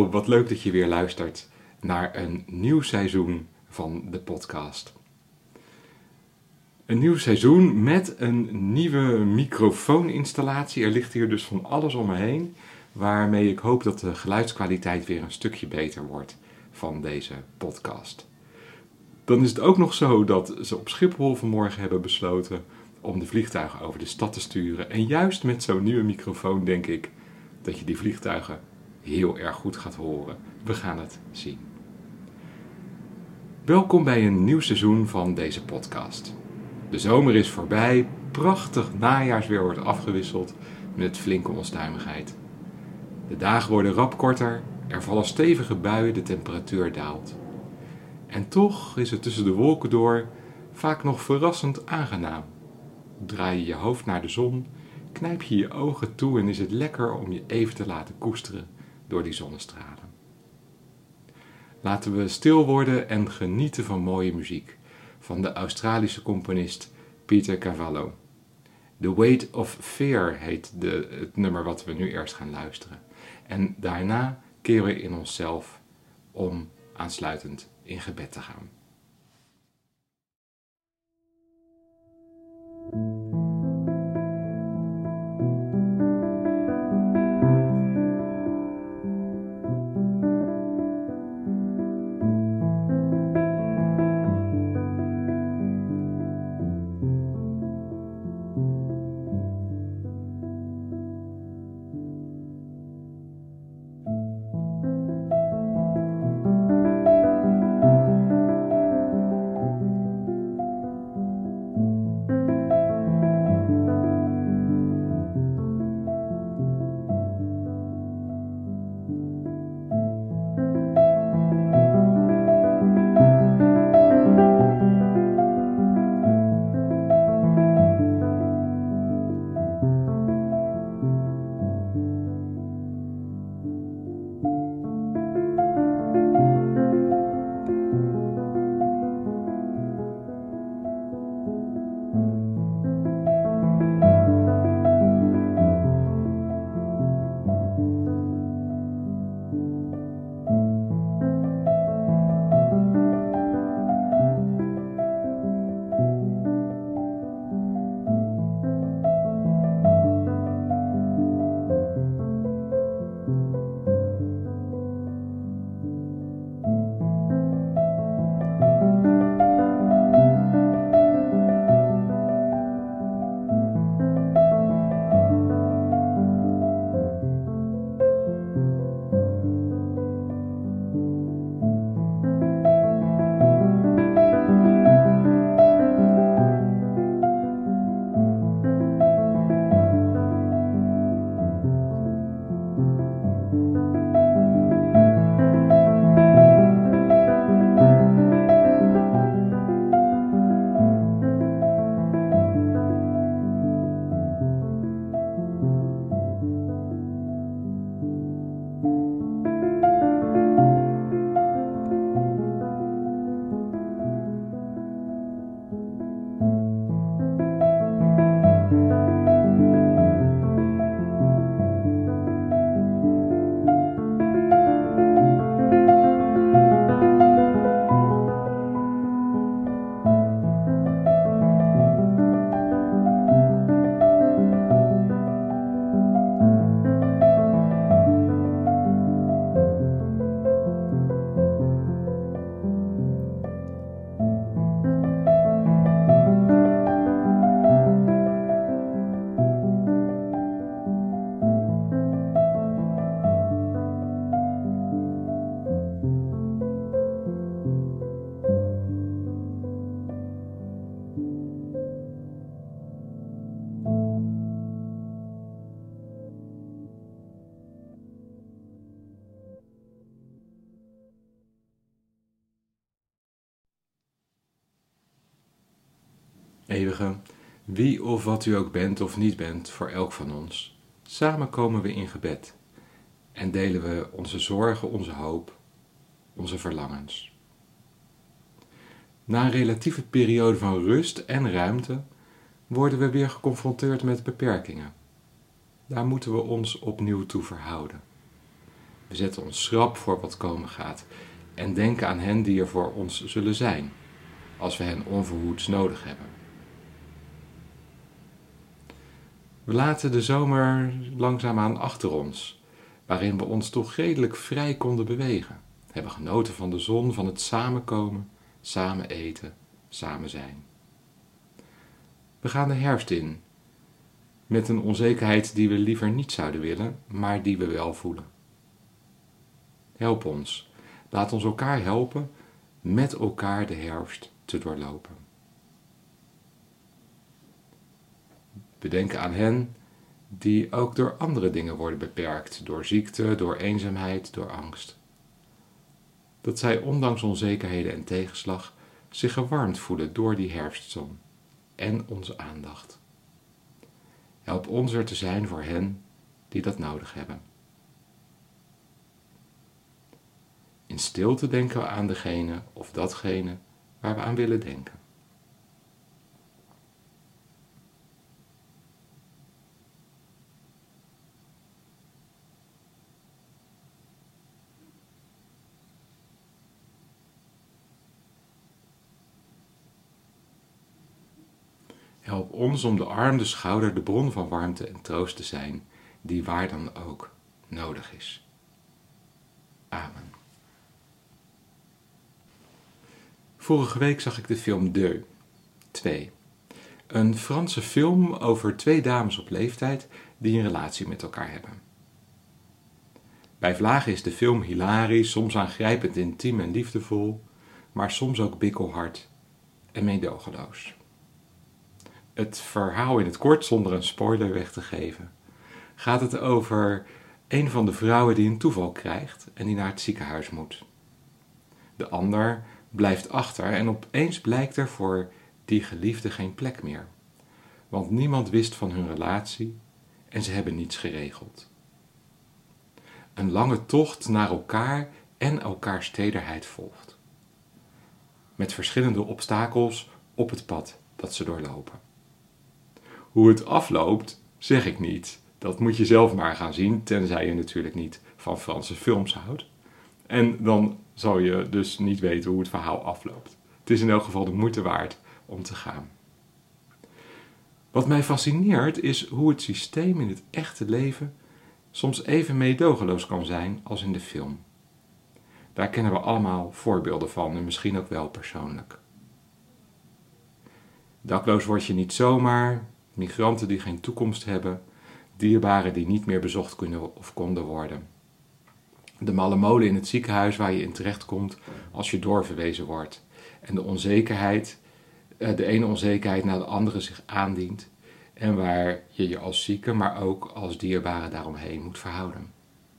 Hallo, wat leuk dat je weer luistert naar een nieuw seizoen van de podcast. Een nieuw seizoen met een nieuwe microfooninstallatie. Er ligt hier dus van alles om me heen, waarmee ik hoop dat de geluidskwaliteit weer een stukje beter wordt van deze podcast. Dan is het ook nog zo dat ze op Schiphol vanmorgen hebben besloten om de vliegtuigen over de stad te sturen. En juist met zo'n nieuwe microfoon denk ik dat je die vliegtuigen heel erg goed gaat horen. We gaan het zien. Welkom bij een nieuw seizoen van deze podcast. De zomer is voorbij, prachtig najaarsweer wordt afgewisseld met flinke onstuimigheid. De dagen worden rap korter, er vallen stevige buien, de temperatuur daalt. En toch is het tussen de wolken door vaak nog verrassend aangenaam. Draai je je hoofd naar de zon, knijp je je ogen toe en is het lekker om je even te laten koesteren door die zonnestralen. Laten we stil worden en genieten van mooie muziek van de Australische componist Peter Cavallo. The Weight of Fear heet het nummer wat we nu eerst gaan luisteren. En daarna keren we in onszelf om aansluitend in gebed te gaan. Eeuwige, wie of wat u ook bent of niet bent voor elk van ons, samen komen we in gebed en delen we onze zorgen, onze hoop, onze verlangens. Na een relatieve periode van rust en ruimte worden we weer geconfronteerd met beperkingen. Daar moeten we ons opnieuw toe verhouden. We zetten ons schrap voor wat komen gaat en denken aan hen die er voor ons zullen zijn, als we hen onverhoeds nodig hebben. We laten de zomer langzaamaan achter ons, waarin we ons toch redelijk vrij konden bewegen. Hebben genoten van de zon, van het samenkomen, samen eten, samen zijn. We gaan de herfst in, met een onzekerheid die we liever niet zouden willen, maar die we wel voelen. Help ons, laat ons elkaar helpen met elkaar de herfst te doorlopen. We denken aan hen die ook door andere dingen worden beperkt, door ziekte, door eenzaamheid, door angst. Dat zij ondanks onzekerheden en tegenslag zich gewarmd voelen door die herfstzon en onze aandacht. Help ons er te zijn voor hen die dat nodig hebben. In stilte denken we aan degene of datgene waar we aan willen denken. Help ons om de arm, de schouder, de bron van warmte en troost te zijn, die waar dan ook nodig is. Amen. Vorige week zag ik de film Deux, 2. Een Franse film over 2 dames op leeftijd die een relatie met elkaar hebben. Bij vlagen is de film hilarisch, soms aangrijpend intiem en liefdevol, maar soms ook bikkelhard en meedogenloos. Het verhaal in het kort, zonder een spoiler weg te geven, gaat het over een van de vrouwen die een toeval krijgt en die naar het ziekenhuis moet. De ander blijft achter en opeens blijkt er voor die geliefde geen plek meer. Want niemand wist van hun relatie en ze hebben niets geregeld. Een lange tocht naar elkaar en elkaars tederheid volgt. Met verschillende obstakels op het pad dat ze doorlopen. Hoe het afloopt, zeg ik niet. Dat moet je zelf maar gaan zien, tenzij je natuurlijk niet van Franse films houdt. En dan zal je dus niet weten hoe het verhaal afloopt. Het is in elk geval de moeite waard om te gaan. Wat mij fascineert is hoe het systeem in het echte leven soms even meedogenloos kan zijn als in de film. Daar kennen we allemaal voorbeelden van en misschien ook wel persoonlijk. Dakloos word je niet zomaar, migranten die geen toekomst hebben, dierbaren die niet meer bezocht kunnen of konden worden. De malle molen in het ziekenhuis waar je in terechtkomt als je doorverwezen wordt. En de onzekerheid, de ene onzekerheid na de andere zich aandient en waar je je als zieke, maar ook als dierbare daaromheen moet verhouden.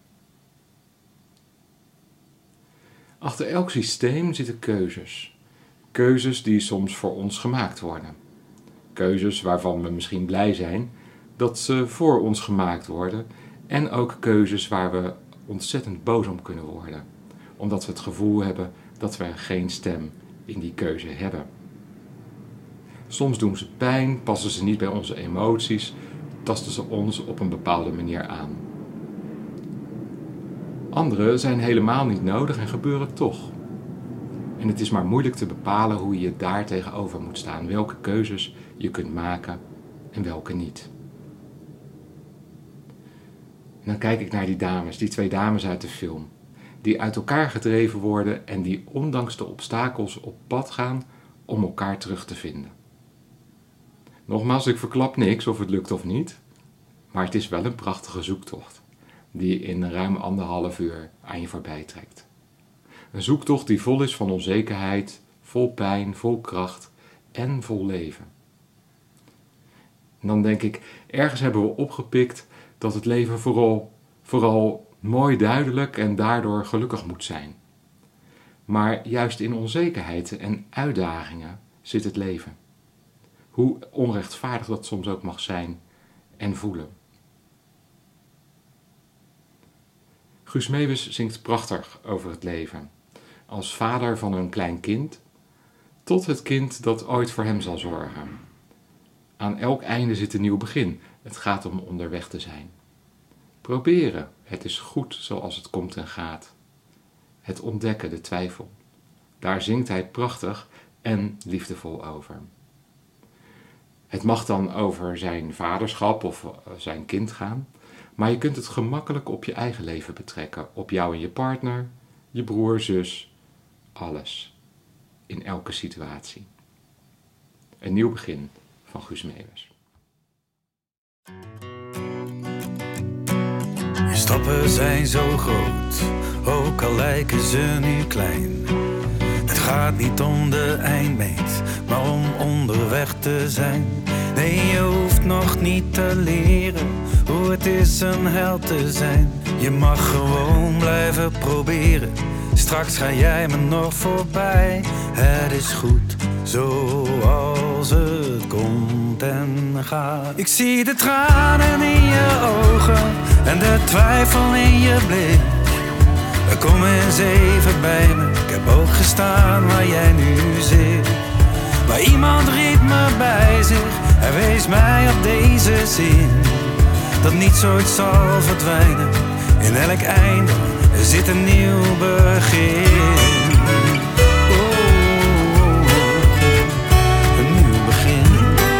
Achter elk systeem zitten keuzes. Keuzes die soms voor ons gemaakt worden. Keuzes waarvan we misschien blij zijn dat ze voor ons gemaakt worden. En ook keuzes waar we ontzettend boos om kunnen worden. Omdat we het gevoel hebben dat we geen stem in die keuze hebben. Soms doen ze pijn, passen ze niet bij onze emoties, tasten ze ons op een bepaalde manier aan. Andere zijn helemaal niet nodig en gebeuren toch. En het is maar moeilijk te bepalen hoe je daar tegenover moet staan, welke keuzes je kunt maken en welke niet. En dan kijk ik naar die dames, die 2 dames uit de film, die uit elkaar gedreven worden en die ondanks de obstakels op pad gaan om elkaar terug te vinden. Nogmaals, ik verklap niks of het lukt of niet, maar het is wel een prachtige zoektocht die in ruim 1,5 uur aan je voorbij trekt. Een zoektocht die vol is van onzekerheid, vol pijn, vol kracht en vol leven. En dan denk ik, ergens hebben we opgepikt dat het leven vooral mooi duidelijk en daardoor gelukkig moet zijn. Maar juist in onzekerheid en uitdagingen zit het leven. Hoe onrechtvaardig dat soms ook mag zijn en voelen. Guus Meeuwis zingt prachtig over het leven. Als vader van een klein kind, tot het kind dat ooit voor hem zal zorgen. Aan elk einde zit een nieuw begin. Het gaat om onderweg te zijn. Proberen, het is goed zoals het komt en gaat. Het ontdekken, de twijfel. Daar zingt hij prachtig en liefdevol over. Het mag dan over zijn vaderschap of zijn kind gaan, maar je kunt het gemakkelijk op je eigen leven betrekken. Op jou en je partner, je broer, zus, alles. In elke situatie. Een nieuw begin van Guus Meeuwis. Je stappen zijn zo groot, ook al lijken ze nu klein. Het gaat niet om de eindmeet, maar om onderweg te zijn. Nee, je hoeft nog niet te leren hoe het is een held te zijn. Je mag gewoon blijven proberen, straks ga jij me nog voorbij. Het is goed, zoals het komt en gaat. Ik zie de tranen in je ogen en de twijfel in je blik. Kom eens even bij me, ik heb ook gestaan waar jij nu zit. Maar iemand riep me bij zich, hij wees mij op deze zin. Dat niets ooit zal verdwijnen, in elk einde zit een nieuw begin. Een nieuw begin.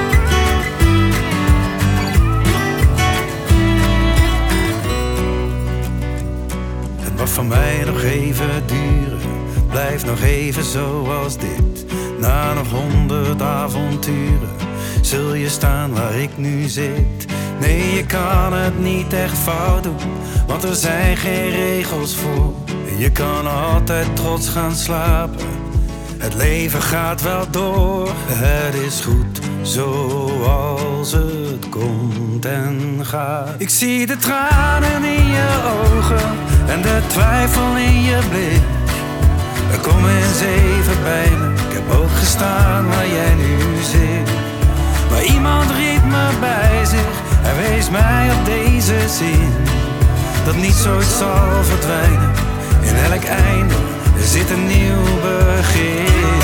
Het mag van mij nog even duren, blijf nog even zoals dit. Na nog 100 avonturen zul je staan waar ik nu zit. Nee, je kan het niet echt fout doen, want er zijn geen regels voor. Je kan altijd trots gaan slapen, het leven gaat wel door. Het is goed, zoals het komt en gaat. Ik zie de tranen in je ogen en de twijfel in je blik. Kom eens even bij me, ik heb ook gestaan waar jij nu zit. Maar iemand riep me bij zich, hij wees mij op deze zin. Dat niets ooit zal verdwijnen, in elk einde zit een nieuw begin.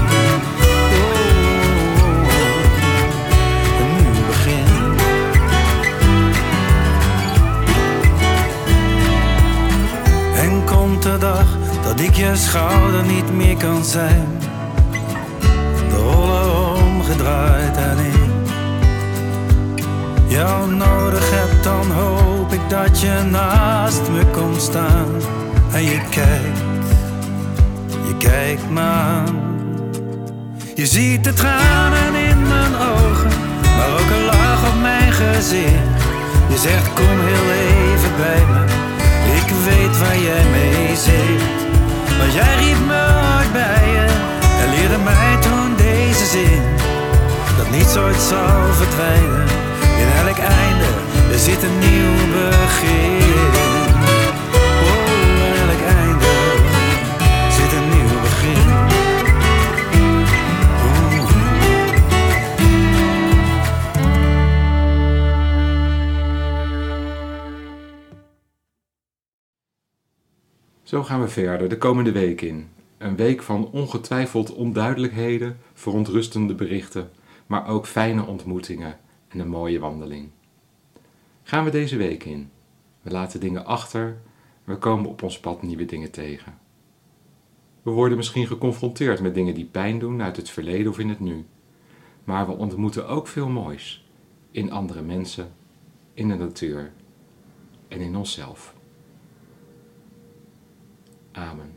Een nieuw begin. En komt de dag dat ik je schouder niet meer kan zijn. De rollen omgedraaid en ik jou nodig heb, dan hoop ik dat je naast me komt staan. En je kijkt me aan. Je ziet de tranen in mijn ogen, maar ook een lach op mijn gezicht. Je zegt kom heel even bij me, ik weet waar jij mee zit. Maar jij riep me ooit bij je en leerde mij toen deze zin. Dat niets ooit zal verdwijnen, in elk einde er zit een nieuw begin. Oh, in elk einde zit een nieuw begin. Zo gaan we verder de komende week in. Een week van ongetwijfeld onduidelijkheden, verontrustende berichten, maar ook fijne ontmoetingen en een mooie wandeling. Gaan we deze week in. We laten dingen achter, we komen op ons pad nieuwe dingen tegen. We worden misschien geconfronteerd met dingen die pijn doen uit het verleden of in het nu. Maar we ontmoeten ook veel moois. In andere mensen, in de natuur en in onszelf. Amen.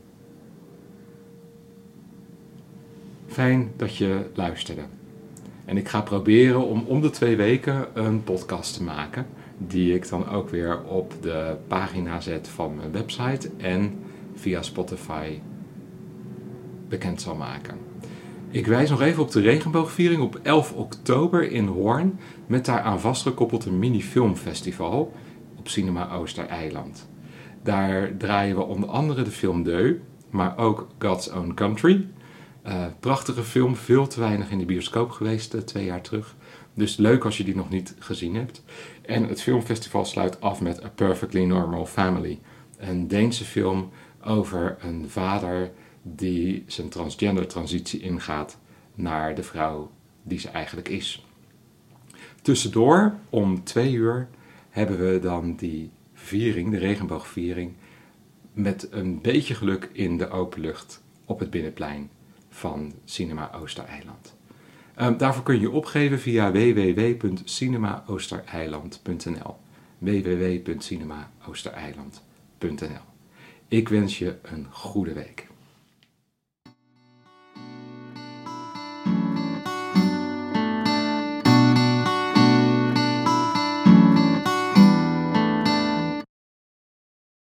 Fijn dat je luisterde. En ik ga proberen om de 2 weken een podcast te maken, die ik dan ook weer op de pagina zet van mijn website en via Spotify bekend zal maken. Ik wijs nog even op de regenboogviering op 11 oktober in Hoorn, met daaraan vastgekoppeld een mini-filmfestival op Cinema Oostereiland. Daar draaien we onder andere de film Deu, maar ook God's Own Country. Prachtige film, veel te weinig in de bioscoop geweest 2 jaar terug. Dus leuk als je die nog niet gezien hebt. En het filmfestival sluit af met A Perfectly Normal Family. Een Deense film over een vader die zijn transgender transitie ingaat naar de vrouw die ze eigenlijk is. Tussendoor, om 2 uur, hebben we dan die viering, de regenboogviering, met een beetje geluk in de open lucht op het binnenplein van Cinema Oostereiland. Daarvoor kun je je opgeven via www.cinemaoostereiland.nl www.cinemaoostereiland.nl. Ik wens je een goede week.